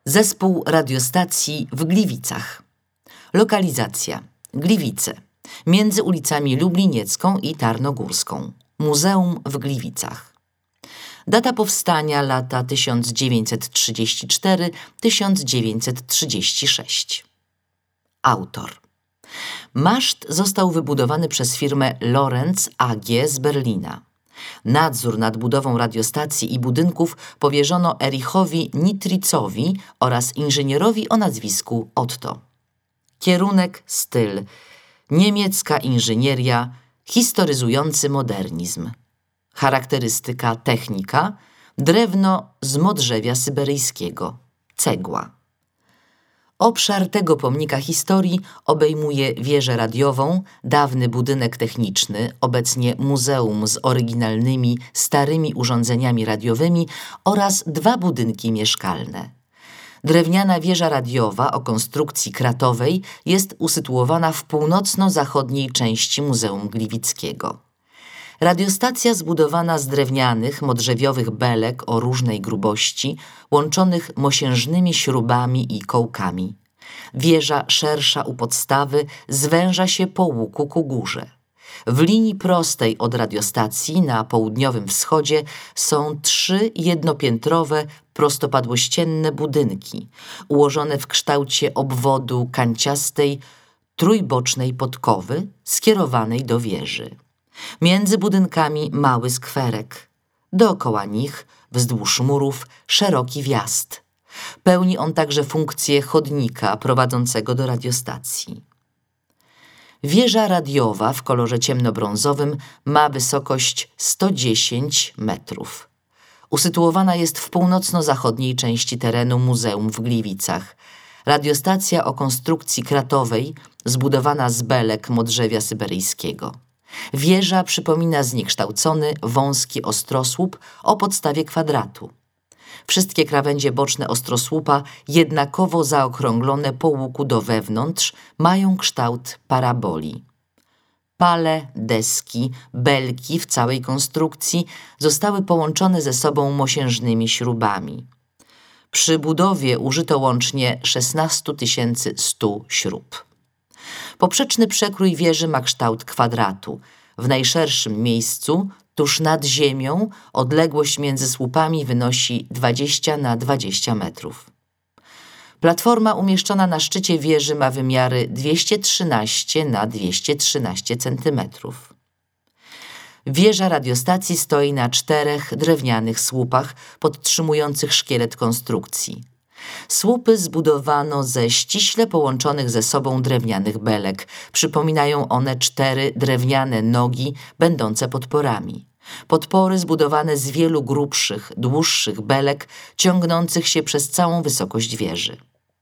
Zespół radiostacji w Gliwicach. Lokalizacja: Gliwice, między ulicami Lubliniecką i Tarnogórską. Muzeum w Gliwicach. Data powstania: lata 1934-1936. Autor. Maszt został wybudowany przez firmę Lorenz AG z Berlina. Nadzór nad budową radiostacji i budynków powierzono Erichowi Nitricowi oraz inżynierowi o nazwisku Otto. Kierunek: styl. Niemiecka inżynieria, historyzujący modernizm. Charakterystyka: technika. Drewno z modrzewia syberyjskiego. Cegła. Obszar tego pomnika historii obejmuje wieżę radiową, dawny budynek techniczny, obecnie muzeum z oryginalnymi, starymi urządzeniami radiowymi oraz 2 budynki mieszkalne. Drewniana wieża radiowa o konstrukcji kratowej jest usytuowana w północno-zachodniej części Muzeum Gliwickiego. Radiostacja zbudowana z drewnianych, modrzewiowych belek o różnej grubości, łączonych mosiężnymi śrubami i kołkami. Wieża szersza u podstawy zwęża się po łuku ku górze. W linii prostej od radiostacji na południowym wschodzie są 3 jednopiętrowe, prostopadłościenne budynki, ułożone w kształcie obwodu kanciastej, trójbocznej podkowy skierowanej do wieży. Między budynkami mały skwerek. Dookoła nich, wzdłuż murów, szeroki wjazd. Pełni on także funkcję chodnika prowadzącego do radiostacji. Wieża radiowa w kolorze ciemnobrązowym ma wysokość 110 metrów. Usytuowana jest w północno-zachodniej części terenu Muzeum w Gliwicach. Radiostacja o konstrukcji kratowej, zbudowana z belek modrzewia syberyjskiego. Wieża przypomina zniekształcony, wąski ostrosłup o podstawie kwadratu. Wszystkie krawędzie boczne ostrosłupa, jednakowo zaokrąglone po łuku do wewnątrz, mają kształt paraboli. Pale, deski, belki w całej konstrukcji zostały połączone ze sobą mosiężnymi śrubami. Przy budowie użyto łącznie 16 100 śrub. Poprzeczny przekrój wieży ma kształt kwadratu. W najszerszym miejscu, tuż nad ziemią, odległość między słupami wynosi 20 na 20 metrów. Platforma umieszczona na szczycie wieży ma wymiary 213 na 213 centymetrów. Wieża radiostacji stoi na 4 drewnianych słupach podtrzymujących szkielet konstrukcji. Słupy zbudowano ze ściśle połączonych ze sobą drewnianych belek. Przypominają one 4 drewniane nogi będące podporami. Podpory zbudowane z wielu grubszych, dłuższych belek ciągnących się przez całą wysokość wieży.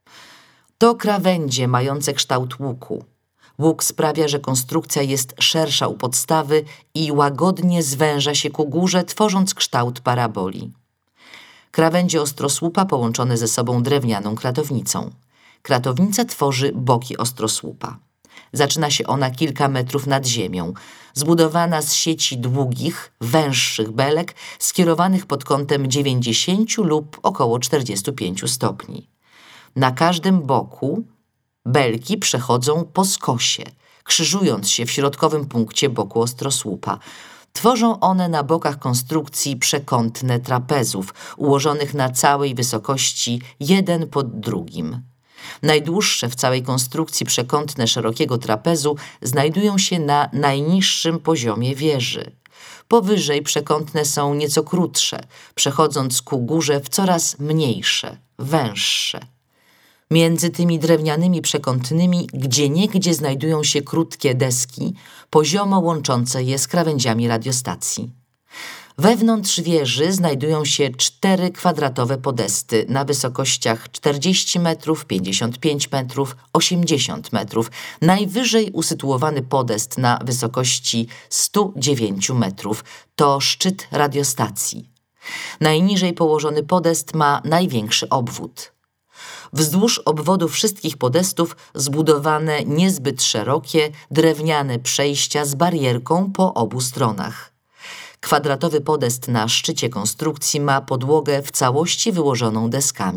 To krawędzie mające kształt łuku. Łuk sprawia, że konstrukcja jest szersza u podstawy i łagodnie zwęża się ku górze, tworząc kształt paraboli. Krawędzie ostrosłupa połączone ze sobą drewnianą kratownicą. Kratownica tworzy boki ostrosłupa. Zaczyna się ona kilka metrów nad ziemią, zbudowana z sieci długich, węższych belek skierowanych pod kątem 90 lub około 45 stopni. Na każdym boku belki przechodzą po skosie, krzyżując się w środkowym punkcie boku ostrosłupa. Tworzą one na bokach konstrukcji przekątne trapezów, ułożonych na całej wysokości jeden pod drugim. Najdłuższe w całej konstrukcji przekątne szerokiego trapezu znajdują się na najniższym poziomie wieży. Powyżej przekątne są nieco krótsze, przechodząc ku górze w coraz mniejsze, węższe. Między tymi drewnianymi przekątnymi gdzieniegdzie znajdują się krótkie deski, poziomo łączące je z krawędziami radiostacji. Wewnątrz wieży znajdują się 4 kwadratowe podesty na wysokościach 40 metrów, 55 metrów, 80 metrów. Najwyżej usytuowany podest na wysokości 109 metrów to szczyt radiostacji. Najniżej położony podest ma największy obwód. Wzdłuż obwodu wszystkich podestów zbudowane niezbyt szerokie, drewniane przejścia z barierką po obu stronach. Kwadratowy podest na szczycie konstrukcji ma podłogę w całości wyłożoną deskami.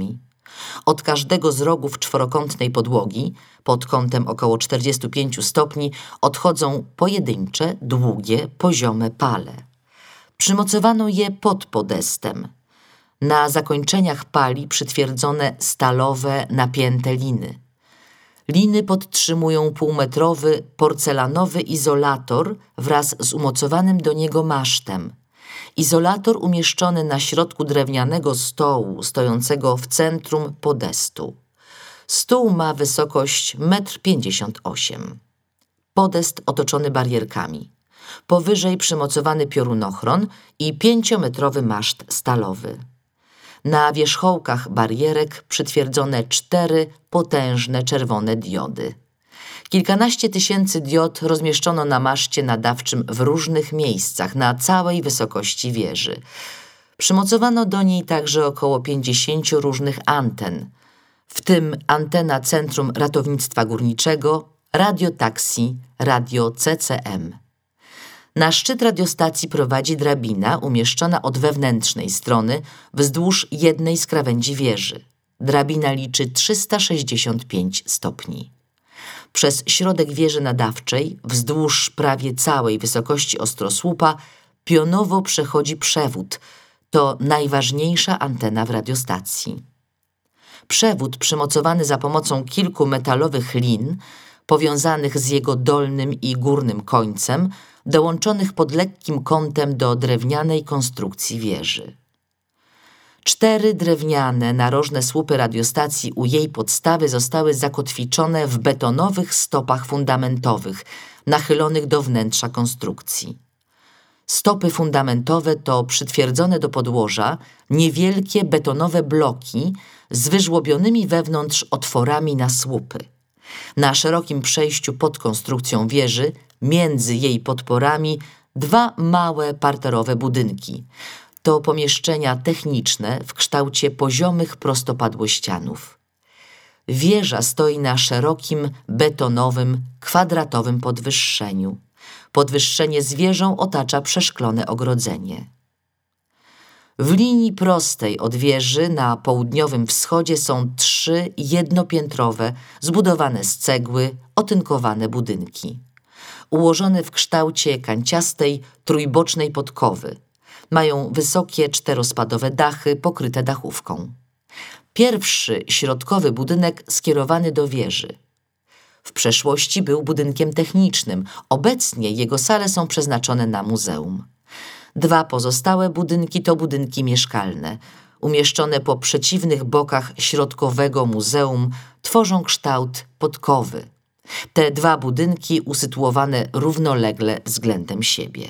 Od każdego z rogów czworokątnej podłogi, pod kątem około 45 stopni, odchodzą pojedyncze, długie, poziome pale. Przymocowano je pod podestem. Na zakończeniach pali przytwierdzone stalowe, napięte liny. Liny podtrzymują półmetrowy, porcelanowy izolator wraz z umocowanym do niego masztem. Izolator umieszczony na środku drewnianego stołu stojącego w centrum podestu. Stół ma wysokość 1,58 m. Podest otoczony barierkami. Powyżej przymocowany piorunochron i 5-metrowy maszt stalowy. Na wierzchołkach barierek przytwierdzone 4 potężne czerwone diody. Kilkanaście tysięcy diod rozmieszczono na maszcie nadawczym w różnych miejscach na całej wysokości wieży. Przymocowano do niej także około 50 różnych anten, w tym antena Centrum Ratownictwa Górniczego, radiotaksji, radio CCM. Na szczyt radiostacji prowadzi drabina umieszczona od wewnętrznej strony wzdłuż jednej z krawędzi wieży. Drabina liczy 365 stopni. Przez środek wieży nadawczej, wzdłuż prawie całej wysokości ostrosłupa, pionowo przechodzi przewód. To najważniejsza antena w radiostacji. Przewód przymocowany za pomocą kilku metalowych lin, powiązanych z jego dolnym i górnym końcem, dołączonych pod lekkim kątem do drewnianej konstrukcji wieży. 4 drewniane, narożne słupy radiostacji u jej podstawy zostały zakotwiczone w betonowych stopach fundamentowych, nachylonych do wnętrza konstrukcji. Stopy fundamentowe to przytwierdzone do podłoża niewielkie betonowe bloki z wyżłobionymi wewnątrz otworami na słupy. Na szerokim przejściu pod konstrukcją wieży, między jej podporami, 2 małe parterowe budynki. To pomieszczenia techniczne w kształcie poziomych prostopadłościanów. Wieża stoi na szerokim, betonowym, kwadratowym podwyższeniu. Podwyższenie z wieżą otacza przeszklone ogrodzenie. W linii prostej od wieży na południowym wschodzie są 3 jednopiętrowe, zbudowane z cegły, otynkowane budynki. Ułożone w kształcie kanciastej, trójbocznej podkowy. Mają wysokie 4-spadowe dachy pokryte dachówką. Pierwszy, środkowy budynek skierowany do wieży. W przeszłości był budynkiem technicznym, obecnie jego sale są przeznaczone na muzeum. 2 pozostałe budynki to budynki mieszkalne. Umieszczone po przeciwnych bokach środkowego muzeum tworzą kształt podkowy. Te 2 budynki usytuowane równolegle względem siebie.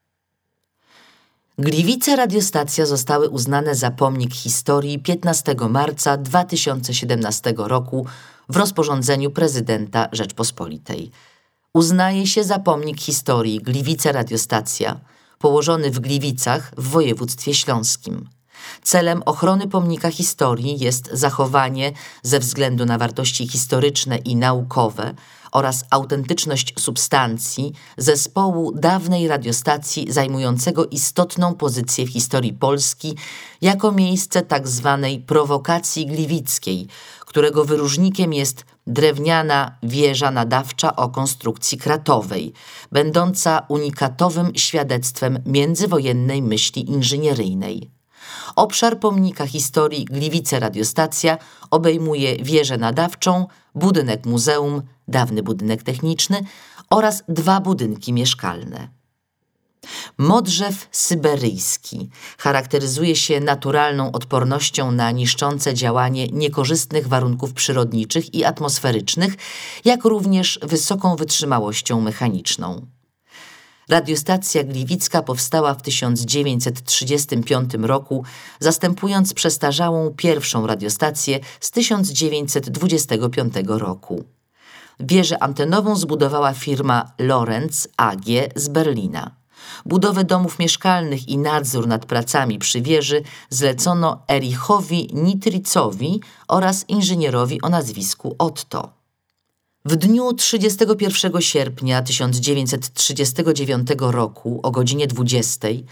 Gliwice radiostacja zostały uznane za pomnik historii 15 marca 2017 roku w rozporządzeniu prezydenta Rzeczpospolitej. Uznaje się za pomnik historii Gliwice radiostacja, położony w Gliwicach w województwie śląskim. Celem ochrony pomnika historii jest zachowanie ze względu na wartości historyczne i naukowe oraz autentyczność substancji zespołu dawnej radiostacji zajmującego istotną pozycję w historii Polski jako miejsce tzw. prowokacji gliwickiej, którego wyróżnikiem jest drewniana wieża nadawcza o konstrukcji kratowej, będąca unikatowym świadectwem międzywojennej myśli inżynieryjnej. Obszar pomnika historii Gliwice radiostacja obejmuje wieżę nadawczą, budynek muzeum, dawny budynek techniczny oraz 2 budynki mieszkalne. Modrzew syberyjski charakteryzuje się naturalną odpornością na niszczące działanie niekorzystnych warunków przyrodniczych i atmosferycznych, jak również wysoką wytrzymałością mechaniczną. Radiostacja gliwicka powstała w 1935 roku, zastępując przestarzałą pierwszą radiostację z 1925 roku. Wieżę antenową zbudowała firma Lorenz AG z Berlina. Budowę domów mieszkalnych i nadzór nad pracami przy wieży zlecono Erichowi Nitricowi oraz inżynierowi o nazwisku Otto. W dniu 31 sierpnia 1939 roku o godzinie 20,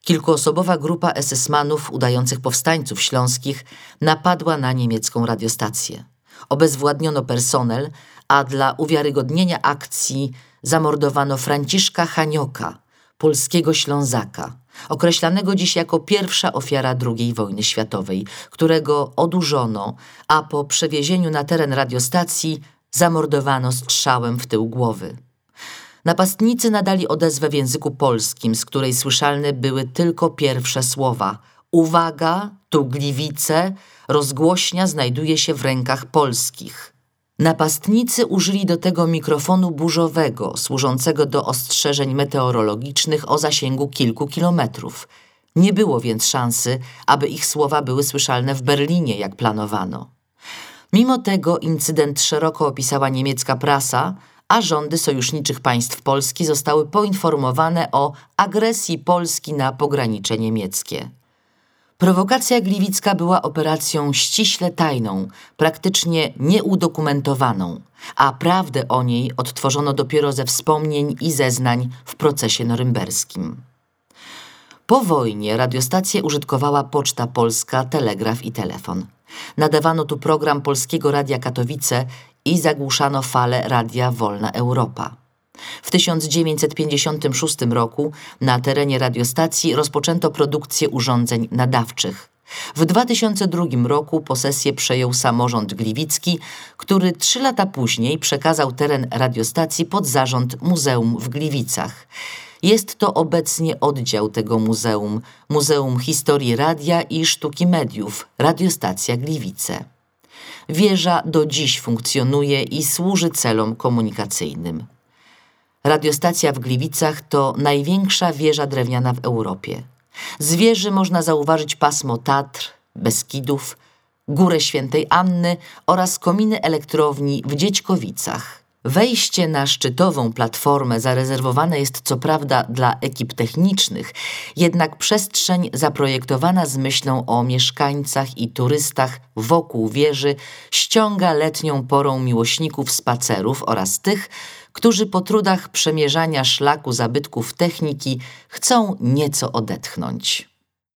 Kilkuosobowa grupa SS-manów udających powstańców śląskich napadła na niemiecką radiostację. Obezwładniono personel, a dla uwiarygodnienia akcji zamordowano Franciszka Hanioka, polskiego Ślązaka, określanego dziś jako pierwsza ofiara II wojny światowej, którego odurzono, a po przewiezieniu na teren radiostacji zamordowano strzałem w tył głowy. Napastnicy nadali odezwę w języku polskim, z której słyszalne były tylko pierwsze słowa: uwaga, tu Gliwice, rozgłośnia znajduje się w rękach polskich. Napastnicy użyli do tego mikrofonu burzowego, służącego do ostrzeżeń meteorologicznych o zasięgu kilku kilometrów. Nie było więc szansy, aby ich słowa były słyszalne w Berlinie, jak planowano. Mimo tego incydent szeroko opisała niemiecka prasa, a rządy sojuszniczych państw Polski zostały poinformowane o agresji Polski na pogranicze niemieckie. Prowokacja gliwicka była operacją ściśle tajną, praktycznie nieudokumentowaną, a prawdę o niej odtworzono dopiero ze wspomnień i zeznań w procesie norymberskim. Po wojnie radiostację użytkowała Poczta Polska, telegraf i telefon. Nadawano tu program Polskiego Radia Katowice i zagłuszano falę Radia Wolna Europa. W 1956 roku na terenie radiostacji rozpoczęto produkcję urządzeń nadawczych. W 2002 roku posesję przejął samorząd gliwicki, który 3 lata później przekazał teren radiostacji pod zarząd Muzeum w Gliwicach. Jest to obecnie oddział tego muzeum, Muzeum Historii Radia i Sztuki Mediów, Radiostacja Gliwice. Wieża do dziś funkcjonuje i służy celom komunikacyjnym. Radiostacja w Gliwicach to największa wieża drewniana w Europie. Z wieży można zauważyć pasmo Tatr, Beskidów, Górę Świętej Anny oraz kominy elektrowni w Dziećkowicach. Wejście na szczytową platformę zarezerwowane jest co prawda dla ekip technicznych, jednak przestrzeń zaprojektowana z myślą o mieszkańcach i turystach wokół wieży ściąga letnią porą miłośników spacerów oraz tych, którzy po trudach przemierzania szlaku zabytków techniki chcą nieco odetchnąć.